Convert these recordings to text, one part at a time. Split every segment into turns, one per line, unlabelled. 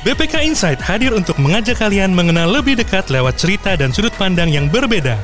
BPK Insight hadir untuk mengajak kalian mengenal lebih dekat lewat cerita dan sudut pandang yang berbeda.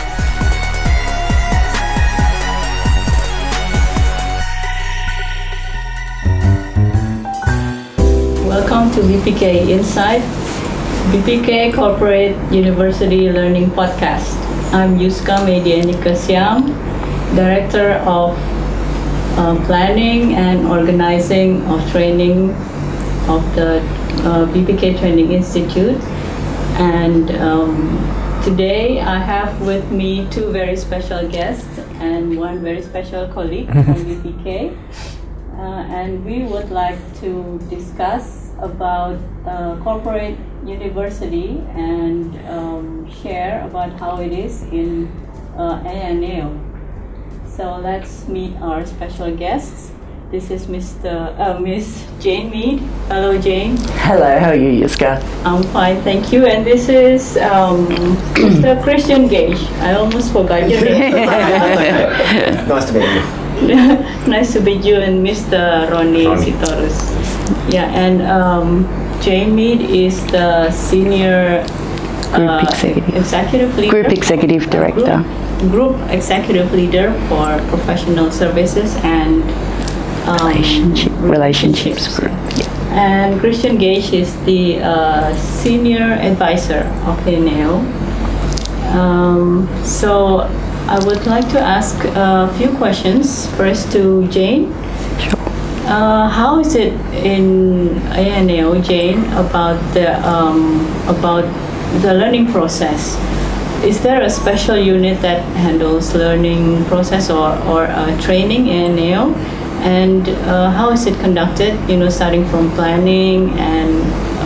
Welcome to BPK Insight, BPK Corporate University Learning Podcast. I'm Yuska Medianika Siam, Director of Planning and Organizing of Training of the BPK Training Institute, and today I have with me two very special guests and one very special colleague from BPK, and we would like to discuss about corporate university and share about how it is in ANAO. So let's meet our special guests. This is Miss Jane Mead. Hello, Jane.
Hello, how are you, Yuska?
I'm fine, thank you. And this is Mr. Christian Gage. I almost forgot your name.
Nice to meet you.
Nice to meet you, and Mr. Ronnie Sitorus. Yeah, and Jane Mead is the senior executive leader.
Group executive director.
Group executive leader for professional services and
relationships group. Yeah.
And Christian Gage is the senior advisor of ANAO. So I would like to ask a few questions. First to Jane.
Sure.
How is it in ANAO, Jane, about the learning process? Is there a special unit that handles learning process or training in ANAO? And how is it conducted? Starting from planning and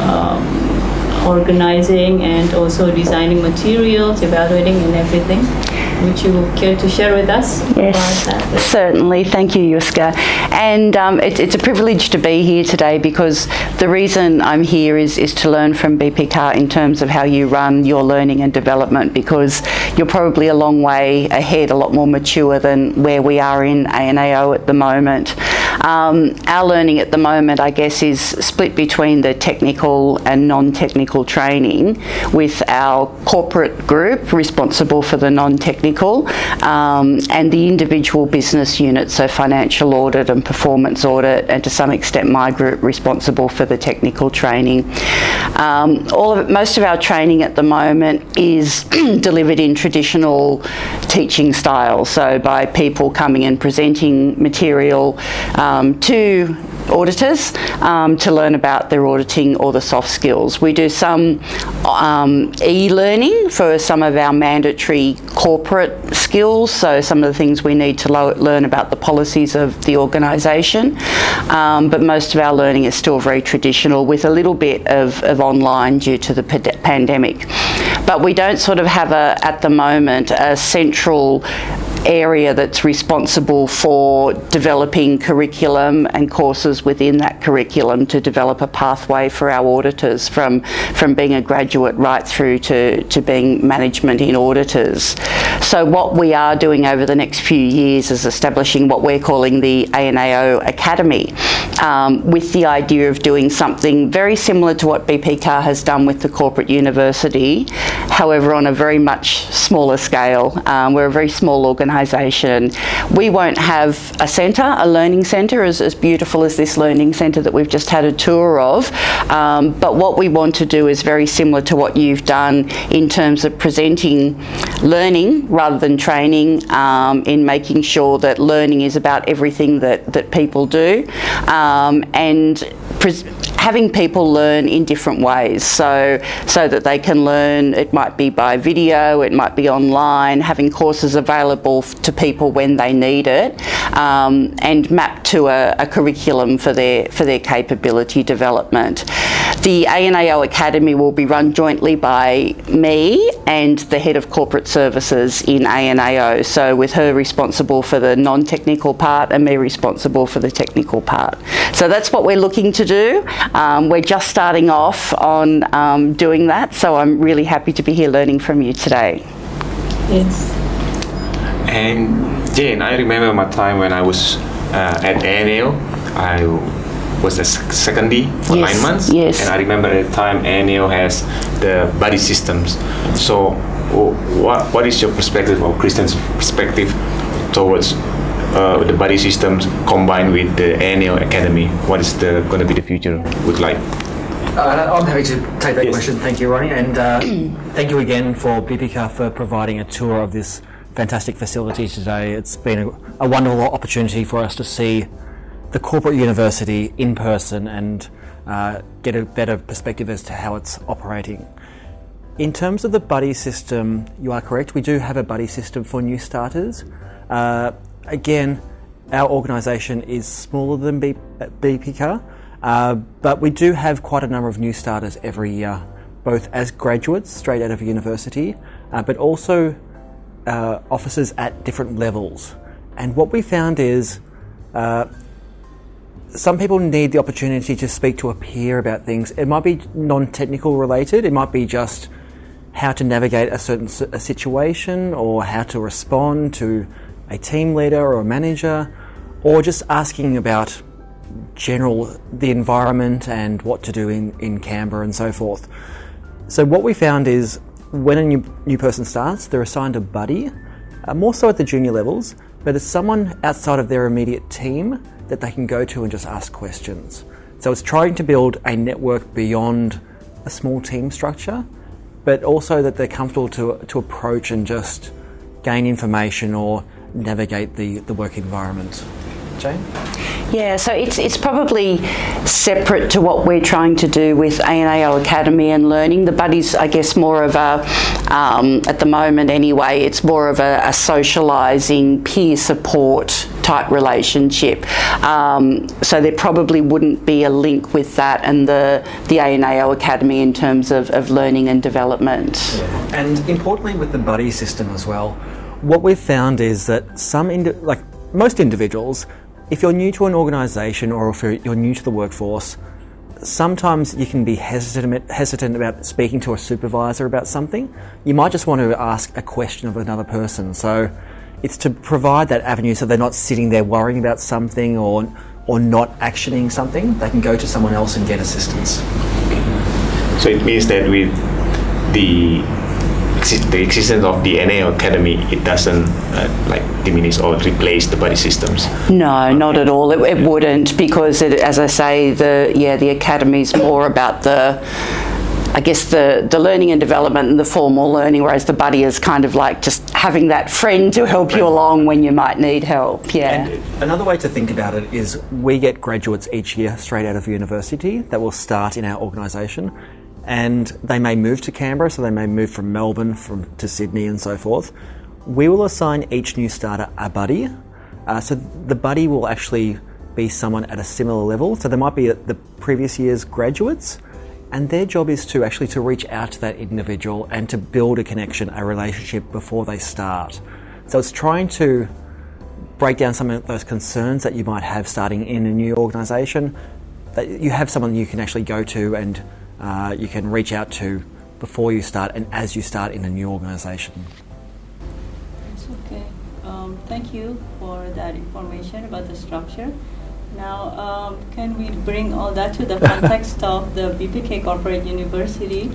organizing and also designing materials, evaluating and everything. Would you care to share with us
yes,
about that?
Certainly. Thank you, Yuska. And it's a privilege to be here today, because the reason I'm here is to learn from BPK in terms of how you run your learning and development, because you're probably a long way ahead, a lot more mature than where we are in ANAO at the moment. Our learning at the moment, I guess, is split between the technical and non-technical training, with our corporate group responsible for the non-technical and the individual business units, so financial audit and performance audit, and to some extent my group responsible for the technical training. Most of our training at the moment is delivered in traditional teaching styles, so by people coming and presenting material to auditors to learn about their auditing or the soft skills. We do some e-learning for some of our mandatory corporate skills, so some of the things we need to learn about the policies of the organisation, but most of our learning is still very traditional, with a little bit of online due to the pandemic. But we don't sort of have at the moment a central area that's responsible for developing curriculum and courses within that curriculum to develop a pathway for our auditors from being a graduate right through to being management in auditors. So what we are doing over the next few years is establishing what we're calling the ANAO Academy, with the idea of doing something very similar to what BPK has done with the corporate university, however on a very much smaller scale. We're a very small organisation. We won't have a centre, a learning centre as beautiful as this learning centre that we've just had a tour of, but what we want to do is very similar to what you've done in terms of presenting learning rather than training, in making sure that learning is about everything that people do, and having people learn in different ways, so that they can learn. It might be by video, it might be online, having courses available to people when they need it, and mapped to a curriculum for their capability development. The ANAO Academy will be run jointly by me and the Head of Corporate Services in ANAO, so with her responsible for the non-technical part and me responsible for the technical part. So that's what we're looking to do. We're just starting off on doing that, so I'm really happy to be here learning from you today.
Yes.
And Jane, I remember my time when I was at ANAO.
was a secondary for
Yes,
9 months.
yes.
And I remember at the time ANAO has the buddy systems. So what is your perspective, or Kristen's perspective, towards the buddy systems combined with the ANAO Academy? What is going to be the future look like?
I'm happy to take that
Yes.
question. Thank you, Ronnie, and thank you again for BPCA for providing a tour of this fantastic facility today. It's been a wonderful opportunity for us to see the corporate university in person and get a better perspective as to how it's operating. In terms of the buddy system, you are correct. We do have a buddy system for new starters. Again, our organisation is smaller than BPCA, but we do have quite a number of new starters every year, both as graduates straight out of university, but also officers at different levels. And what we found is some people need the opportunity to speak to a peer about things. It might be non-technical related. It might be just how to navigate a certain situation, or how to respond to a team leader or a manager, or just asking about the environment and what to do in Canberra and so forth. So what we found is when a new person starts, they're assigned a buddy, more so at the junior levels, but it's someone outside of their immediate team that they can go to and just ask questions. So it's trying to build a network beyond a small team structure, but also that they're comfortable to approach and just gain information or navigate the work environment. Jane?
Yeah, so it's probably separate to what we're trying to do with ANAO Academy and Learning. The buddies, I guess, more of a, at the moment anyway, it's more of a socialising, peer support type relationship. So there probably wouldn't be a link with that and the ANAO Academy in terms of learning and development.
Yeah. And importantly with the buddy system as well, what we've found is that most individuals, if you're new to an organisation or if you're new to the workforce, sometimes you can be hesitant about speaking to a supervisor about something. You might just want to ask a question of another person. So it's to provide that avenue so they're not sitting there worrying about something or not actioning something. They can go to someone else and get assistance.
So it means that with the existence of the ANAO Academy, it doesn't diminish or replace the buddy systems?
No, not at all. It wouldn't, because as I say, the academy is more about the learning and development and the formal learning, whereas the buddy is kind of like just having that friend to help you along when you might need help. Yeah.
And another way to think about it is we get graduates each year straight out of university that will start in our organisation. And they may move to Canberra, so they may move from Melbourne to Sydney and so forth. We will assign each new starter a buddy. So the buddy will actually be someone at a similar level. So there might be the previous year's graduates, and their job is to reach out to that individual and to build a connection, a relationship before they start. So it's trying to break down some of those concerns that you might have starting in a new organisation, that you have someone you can actually go to and you can reach out to before you start and as you start in a new organisation.
It's okay. Thank you for that information about the structure. Now, can we bring all that to the context of the BPK Corporate University?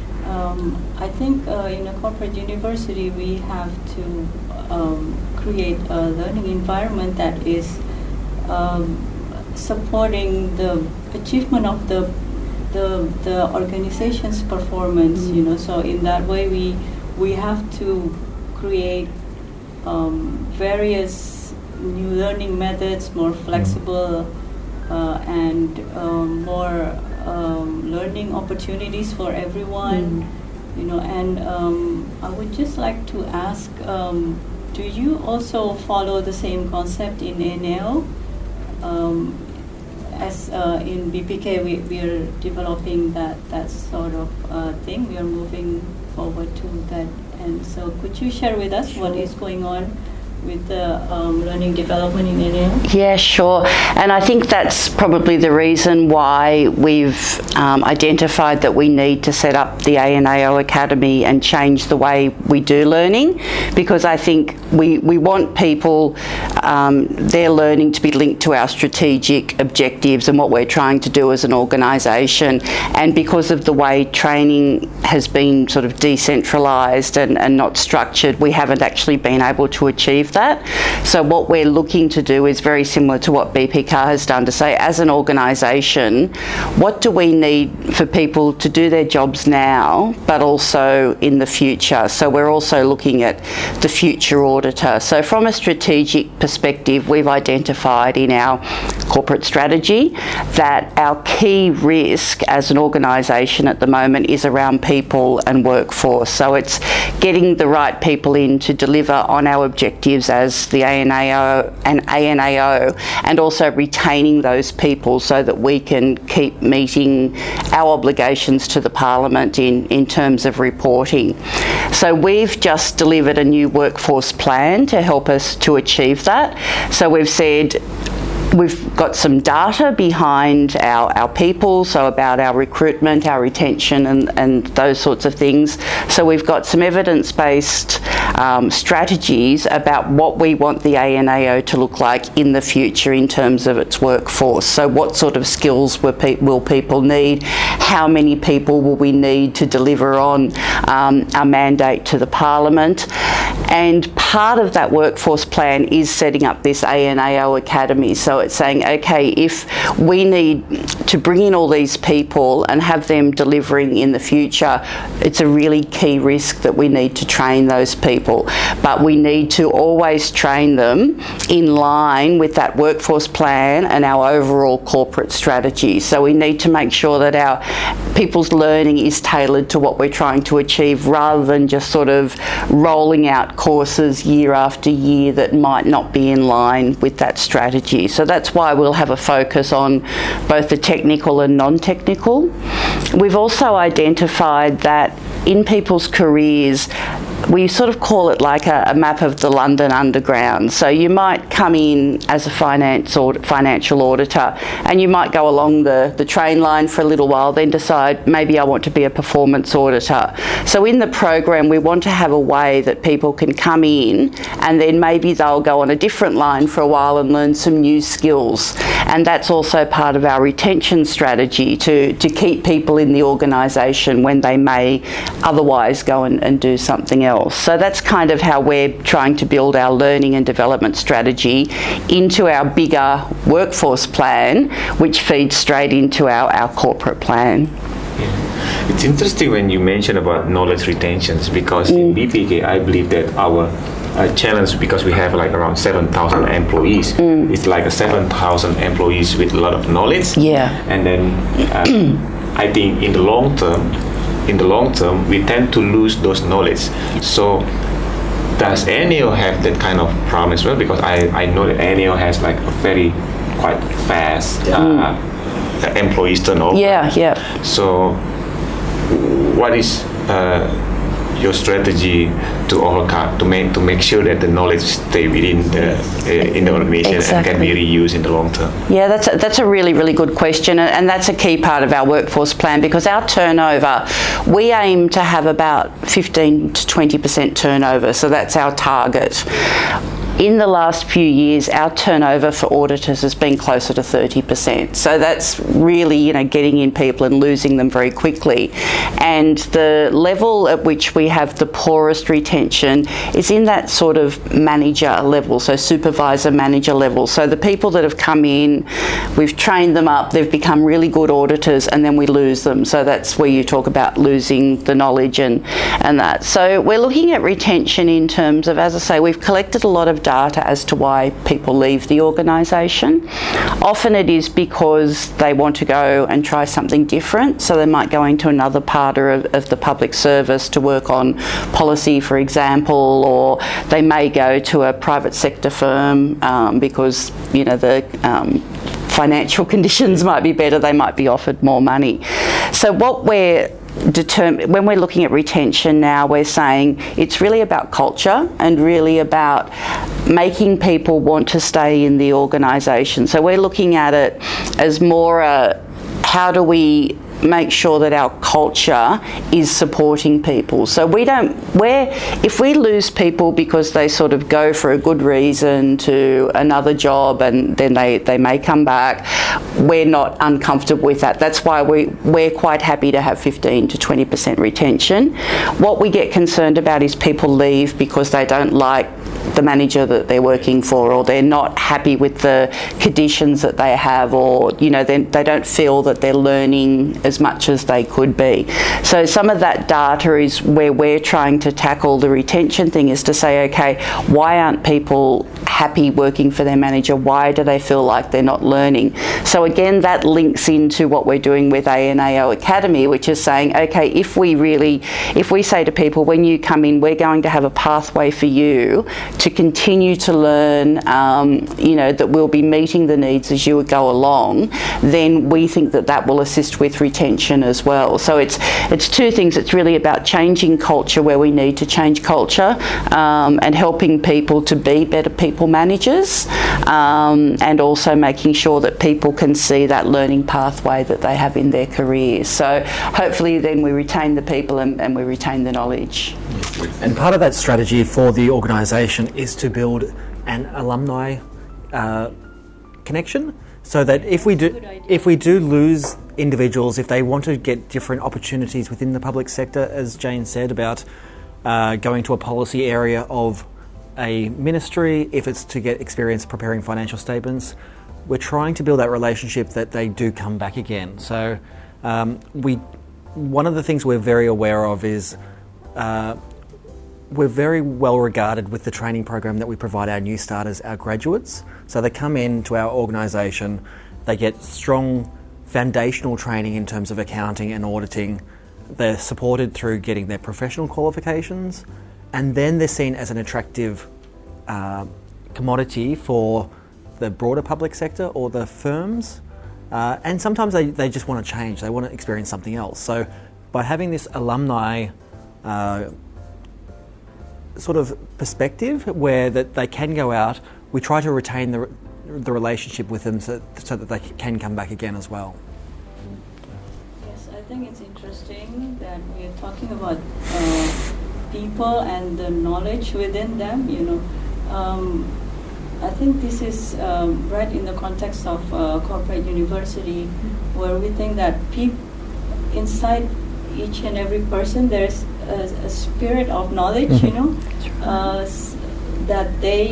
I think in a corporate university we have to create a learning environment that is supporting the achievement of the organization's performance. So in that way we have to create various new learning methods, more flexible and more learning opportunities for everyone. And I would just like to ask, do you also follow the same concept in ANAO? As in BPK, we are developing that sort of thing. We are moving forward to that. And so could you share with us what is going on with the learning development in NAO?
Yeah, sure. And I think that's probably the reason why we've identified that we need to set up the ANAO Academy and change the way we do learning, because I think we want people, their learning to be linked to our strategic objectives and what we're trying to do as an organisation. And because of the way training has been sort of decentralised and not structured, we haven't actually been able to achieve that. So what we're looking to do is very similar to what BPK has done, to say, as an organisation, what do we need for people to do their jobs now, but also in the future? So we're also looking at the future auditor. So from a strategic perspective, we've identified in our corporate strategy that our key risk as an organisation at the moment is around people and workforce. So it's getting the right people in to deliver on our objectives as the ANAO and also retaining those people so that we can keep meeting our obligations to the Parliament in terms of reporting. So we've just delivered a new workforce plan to help us to achieve that. So we've said we've got some data behind our people, so about our recruitment, our retention and those sorts of things. So we've got some evidence-based strategies about what we want the ANAO to look like in the future in terms of its workforce. So what sort of skills will people need? How many people will we need to deliver on our mandate to the Parliament? And part of that workforce plan is setting up this ANAO Academy. So it's saying, okay, if we need to bring in all these people and have them delivering in the future, it's a really key risk that we need to train those people. But we need to always train them in line with that workforce plan and our overall corporate strategy. So we need to make sure that our people's learning is tailored to what we're trying to achieve, rather than just sort of rolling out courses year after year that might not be in line with that strategy. So that's why we'll have a focus on both the technical and non-technical. We've also identified that in people's careers, we sort of call it like a map of the London Underground. So you might come in as a financial auditor and you might go along the train line for a little while, then decide maybe I want to be a performance auditor. So in the program we want to have a way that people can come in and then maybe they'll go on a different line for a while and learn some new skills. And that's also part of our retention strategy, to keep people in the organisation when they may otherwise go and do something else. So that's kind of how we're trying to build our learning and development strategy into our bigger workforce plan, which feeds straight into our corporate plan.
Yeah. It's interesting when you mention about knowledge retentions, because in BPK I believe that our challenge, because we have like around 7,000 employees, it's like 7,000 employees with a lot of knowledge.
Yeah.
And then I think in the long term, we tend to lose those knowledge. So does ANAO have that kind of problem as well? Because I know that ANAO has like a very quite fast employees turnover.
Yeah.
So what is your strategy to overcome, to make sure that the knowledge stay within in the organization and can be reused in the long term?
Yeah, that's a really, really good question, and that's a key part of our workforce plan, because our turnover, we aim to have about 15 to 20% turnover, so that's our target. In the last few years, our turnover for auditors has been closer to 30%. So that's really, getting in people and losing them very quickly. And the level at which we have the poorest retention is in that sort of manager level, so supervisor manager level. So the people that have come in, we've trained them up, they've become really good auditors, and then we lose them. So that's where you talk about losing the knowledge and that. So we're looking at retention in terms of, as I say, we've collected a lot of data as to why people leave the organisation. Often it is because they want to go and try something different, so they might go into another part of the public service to work on policy, for example, or they may go to a private sector firm because the financial conditions might be better, they might be offered more money. So what we're when we're looking at retention now, we're saying it's really about culture and really about making people want to stay in the organisation. So we're looking at it as more how do we make sure that our culture is supporting people. So if we lose people because they sort of go for a good reason to another job and then they may come back, we're not uncomfortable with that. That's why we're quite happy to have 15 to 20% retention. What we get concerned about is people leave because they don't like the manager that they're working for, or they're not happy with the conditions that they have, or they don't feel that they're learning as much as they could be. So some of that data is where we're trying to tackle the retention thing, is to say, okay, why aren't people happy working for their manager? Why do they feel like they're not learning? So again, that links into what we're doing with ANAO Academy, which is saying, okay, if we say to people, when you come in, we're going to have a pathway for you to continue to learn, that we'll be meeting the needs as you go along, then we think that will assist with retention as well. So it's two things. It's really about changing culture where we need to change culture, and helping people to be better people managers, and also making sure that people can see that learning pathway that they have in their careers. So hopefully then we retain the people and we retain the knowledge.
And part of that strategy for the organisation is to build an alumni connection, so that if we do lose individuals, if they want to get different opportunities within the public sector, as Jane said about going to a policy area of a ministry, if it's to get experience preparing financial statements, we're trying to build that relationship that they do come back again. So one of the things we're very aware of is we're very well regarded with the training program that we provide our new starters, our graduates. So they come into our organisation, they get strong foundational training in terms of accounting and auditing. They're supported through getting their professional qualifications, and then they're seen as an attractive commodity for the broader public sector or the firms. And sometimes they just want to change, they want to experience something else. So by having this alumni sort of perspective where that they can go out, we try to retain the relationship with them so that they can come back again as well.
Yes, I think it's interesting that we are talking about people and the knowledge within them. I think this is right in the context of corporate university, where we think that inside each and every person there's a spirit of knowledge, that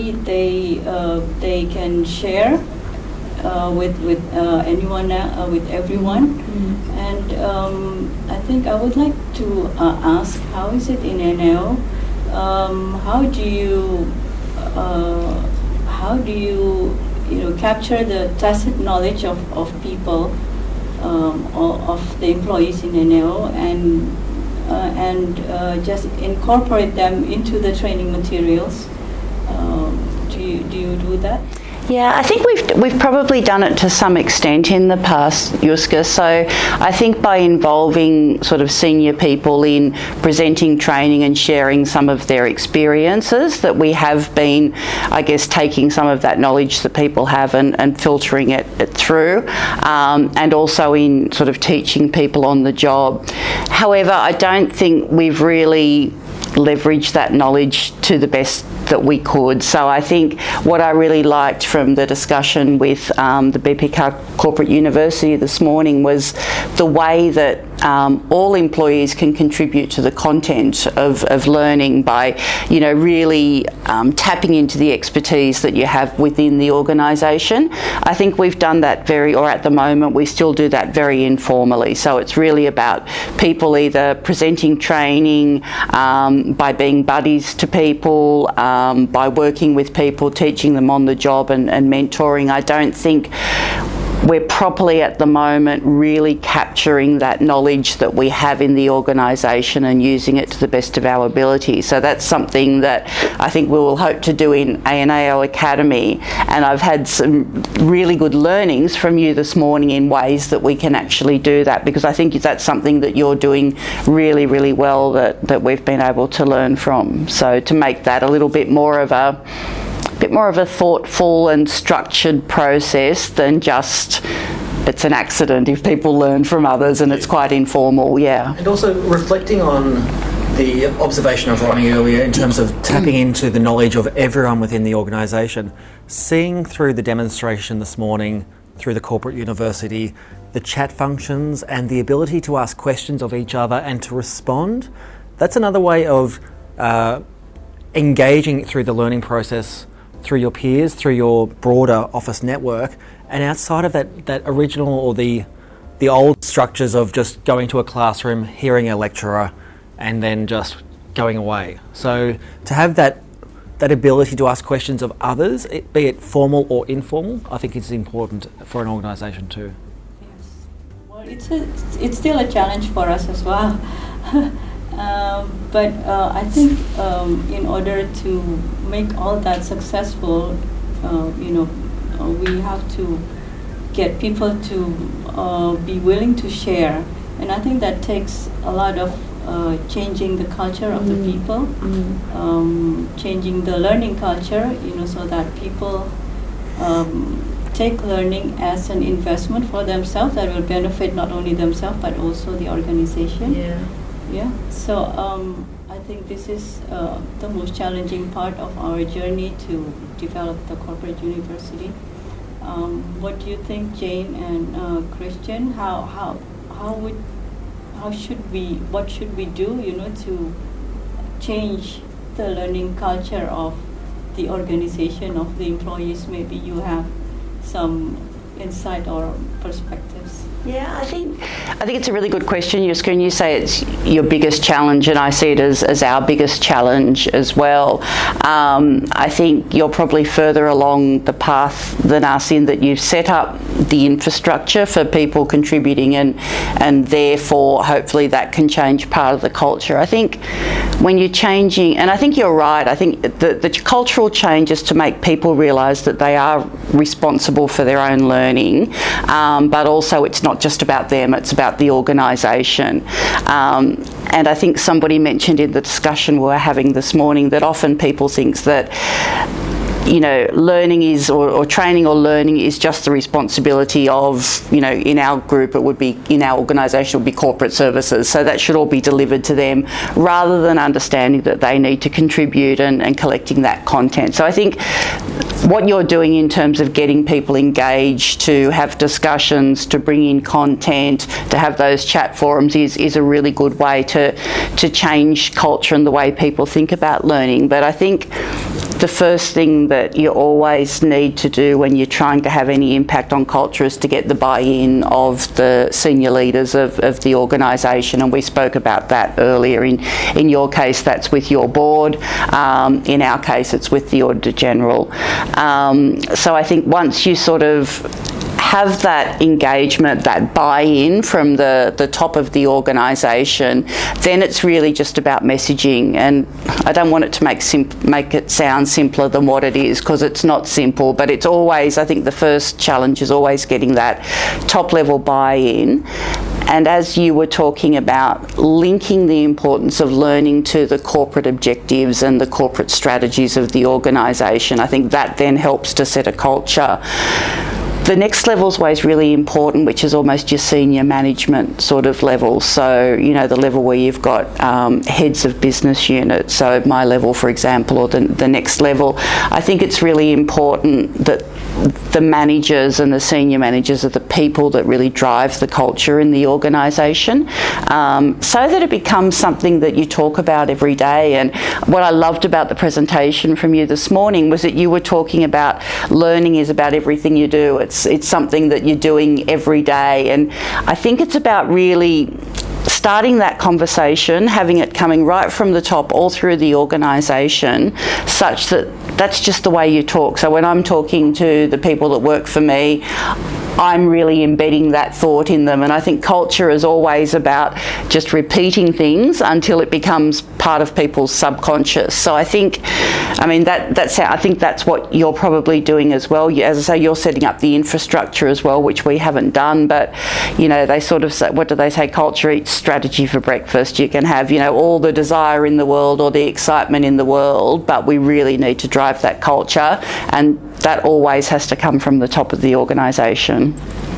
they can share with anyone, with everyone. And I think I would like to ask, how is it in NL? How do you capture the tacit knowledge of people, of the employees in NL, and just incorporate them into the training materials? Do you do that?
Yeah, I think we've probably done it to some extent in the past, Yuska. So I think by involving sort of senior people in presenting training and sharing some of their experiences, that we have been, I guess, taking some of that knowledge that people have and filtering it through, and also in sort of teaching people on the job. However, I don't think we've really leverage that knowledge to the best that we could. So I think what I really liked from the discussion with the BPK Corporate University this morning was the way that all employees can contribute to the content of learning by, really tapping into the expertise that you have within the organisation. I think we've done that at the moment we still do that very informally. So it's really about people either presenting training, by being buddies to people, by working with people, teaching them on the job and mentoring. I don't think we're properly at the moment really capturing that knowledge that we have in the organisation and using it to the best of our ability. So that's something that I think we will hope to do in ANAO Academy, and I've had some really good learnings from you this morning in ways that we can actually do that, because I think that's something that you're doing really, really well that we've been able to learn from. So to make that a little bit more of a thoughtful and structured process than just it's an accident if people learn from others and it's quite informal, yeah.
And also reflecting on the observation of Ronnie earlier in terms of tapping into the knowledge of everyone within the organisation, seeing through the demonstration this morning, through the corporate university, the chat functions and the ability to ask questions of each other and to respond, that's another way of engaging through the learning process through your peers, through your broader office network, and outside of that original or the old structures of just going to a classroom, hearing a lecturer, and then just going away. So to have that ability to ask questions of others, be it formal or informal, I think is important for an organisation too.
Yes. Well, it's still a challenge for us as well. But I think in order to make all that successful, we have to get people to be willing to share. And I think that takes a lot of changing the culture of the people, changing the learning culture, so that people take learning as an investment for themselves that will benefit not only themselves but also the organization. Yeah. So I think this is the most challenging part of our journey to develop the corporate university. What do you think, Jane and Christian? What should we do, to change the learning culture of the organization, of the employees? Maybe you have some insight or perspectives.
Yeah, I think it's a really good question, Yuska, and you say it's your biggest challenge, and I see it as our biggest challenge as well. I think you're probably further along the path than us in that you've set up the infrastructure for people contributing, and therefore hopefully that can change part of the culture. I think when you're changing, and I think you're right, I think the cultural change is to make people realise that they are responsible for their own learning, but also it's not just about them, it's about the organisation. And I think somebody mentioned in the discussion we were having this morning that often people think that learning is, or training or learning is just the responsibility of, in our group it would be, in our organisation it would be corporate services, so that should all be delivered to them, rather than understanding that they need to contribute and collecting that content. So I think what you're doing in terms of getting people engaged, to have discussions, to bring in content, to have those chat forums is a really good way to change culture and the way people think about learning. But I think the first thing that you always need to do when you're trying to have any impact on culture is to get the buy-in of the senior leaders of the organisation, and we spoke about that earlier. In your case, that's with your board. In our case, it's with the Auditor General. So I think once you sort of have that engagement, that buy-in from the top of the organisation, then it's really just about messaging. And I don't want it to make it sound simpler than what it is, because it's not simple, but it's always, I think the first challenge is always getting that top-level buy-in. And as you were talking about linking the importance of learning to the corporate objectives and the corporate strategies of the organisation, I think that then helps to set a culture. The next level is always really important, which is almost your senior management sort of level. So, the level where you've got heads of business units. So at my level, for example, or the next level, I think it's really important that the managers and the senior managers are the people that really drive the culture in the organisation, so that it becomes something that you talk about every day. And what I loved about the presentation from you this morning was that you were talking about learning is about everything you do. It's something that you're doing every day, and I think it's about really starting that conversation, having it coming right from the top all through the organisation, such that that's just the way you talk. So when I'm talking to the people that work for me, I'm really embedding that thought in them. And I think culture is always about just repeating things until it becomes part of people's subconscious. So I think, I think that's what you're probably doing as well. As I say, you're setting up the infrastructure as well, which we haven't done. But, they sort of say, what do they say? Culture eats strategy for breakfast. You can have, all the desire in the world or the excitement in the world, but we really need to drive that culture, and that always has to come from the top of the organisation.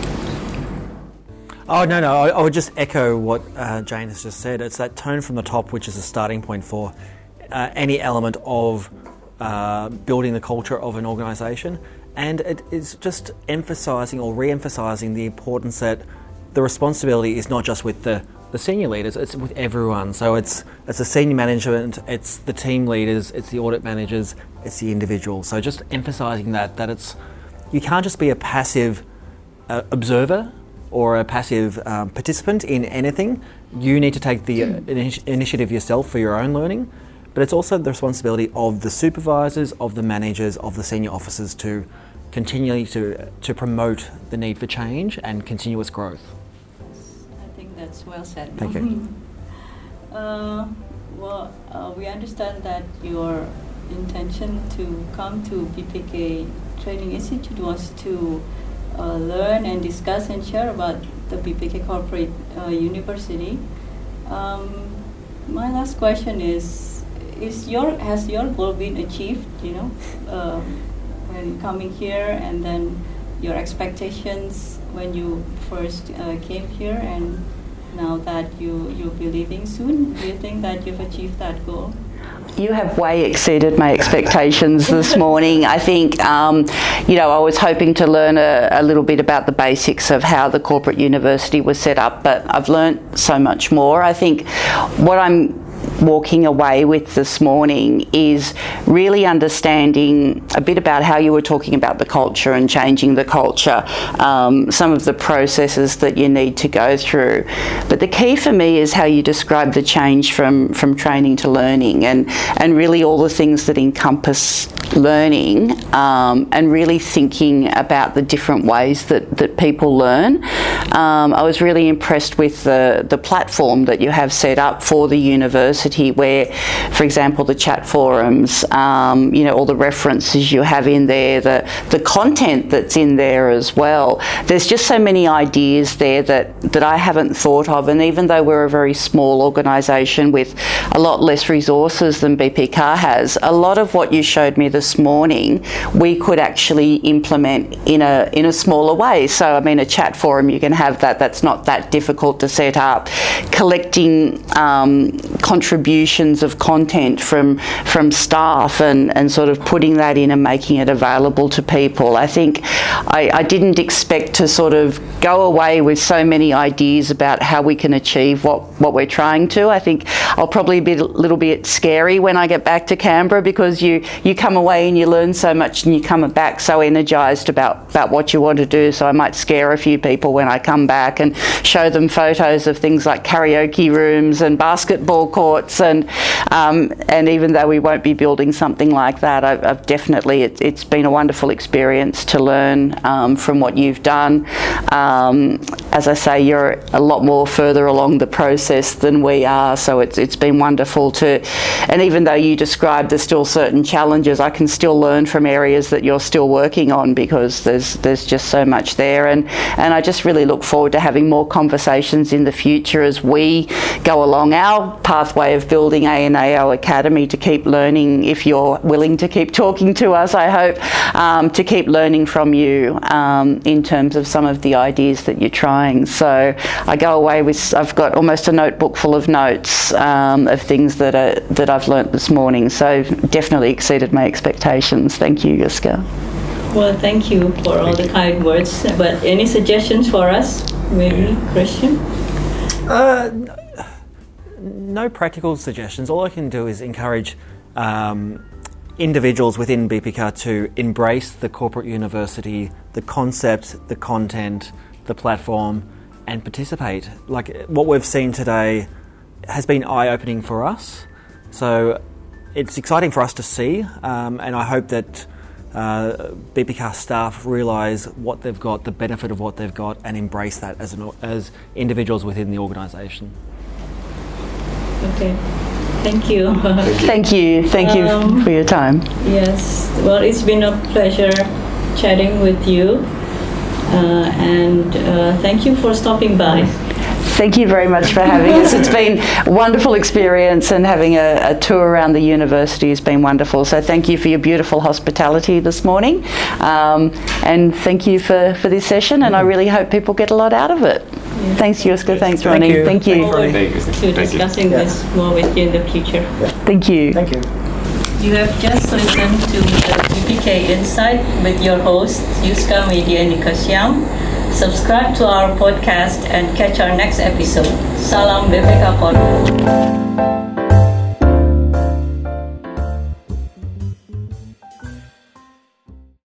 Oh, no, I would just echo what Jane has just said. It's that tone from the top which is a starting point for any element of building the culture of an organisation. And it is just emphasising or re-emphasising the importance that the responsibility is not just with the senior leaders, it's with everyone. So it's the senior management, it's the team leaders, it's the audit managers, it's the individuals. So just emphasising that you can't just be a passive observer or a passive participant in anything. You need to take the initiative yourself for your own learning, but it's also the responsibility of the supervisors, of the managers, of the senior officers to continually to promote the need for change and continuous growth.
I think that's well said.
Thank you.
We understand that your intention to come to BPK Training Institute was to learn and discuss and share about the BPK Corporate University. My last question is has your goal been achieved, when coming here, and then your expectations when you first came here, and now that you'll be leaving soon, do you think that you've achieved that goal?
You have way exceeded my expectations this morning. I think, I was hoping to learn a little bit about the basics of how the corporate university was set up, but I've learnt so much more. I think what I'm walking away with this morning is really understanding a bit about how you were talking about the culture and changing the culture, some of the processes that you need to go through. But the key for me is how you describe the change from training to learning, and really all the things that encompass learning, and really thinking about the different ways that people learn. I was really impressed with the platform that you have set up for the university, where, for example, the chat forums, all the references you have in there, the content that's in there as well. There's just so many ideas there that I haven't thought of, and even though we're a very small organisation with a lot less resources than BPCAR has, a lot of what you showed me this morning we could actually implement in a smaller way. So a chat forum, you can have that's not that difficult to set up. Collecting contributions of content from staff and sort of putting that in and making it available to people. I think I didn't expect to sort of go away with so many ideas about how we can achieve what we're trying to. I think I'll probably be a little bit scary when I get back to Canberra, because you come away and you learn so much and you come back so energised about what you want to do. So I might scare a few people when I come back and show them photos of things like karaoke rooms and basketball courts, and even though we won't be building something like that, I've definitely, it's been a wonderful experience to learn from what you've done. As I say, you're a lot more further along the process than we are, so it's been wonderful and even though you described there's still certain challenges, I can still learn from areas that you're still working on, because there's just so much there, and I just really look forward to having more conversations in the future as we go along our pathway of building ANAO Academy, to keep learning, if you're willing to keep talking to us, I hope, to keep learning from you in terms of some of the ideas that you're trying. So I go away with, I've got almost a notebook full of notes of things that I've learnt this morning, so definitely exceeded my expectations. Thank you, Yiska.
Well, thank you for all the kind words, but any suggestions for us, maybe, Christian?
No practical suggestions. All I can do is encourage individuals within BPCAR to embrace the corporate university, the concept, the content, the platform, and participate. Like what we've seen today has been eye-opening for us. So it's exciting for us to see, and I hope that BPCAS staff realise what they've got, the benefit of what they've got, and embrace that as individuals within the organisation.
Okay, thank you.
Thank you for your time.
Yes, well, it's been a pleasure chatting with you, and thank you for stopping by.
Thank you very much for having us. It's been a wonderful experience, and having a tour around the university has been wonderful. So thank you for your beautiful hospitality this morning, and thank you for this session, and I really hope people get a lot out of it.
Yes.
Thanks, Juska. Thanks, Ronnie. Thank you.
To discussing this more with you in the future.
Thank you.
Thank you.
You have just listened to the BPK Insight with your host, Juska Medianika Syam. Subscribe to our podcast and catch our next episode. Salam BPK Korporat.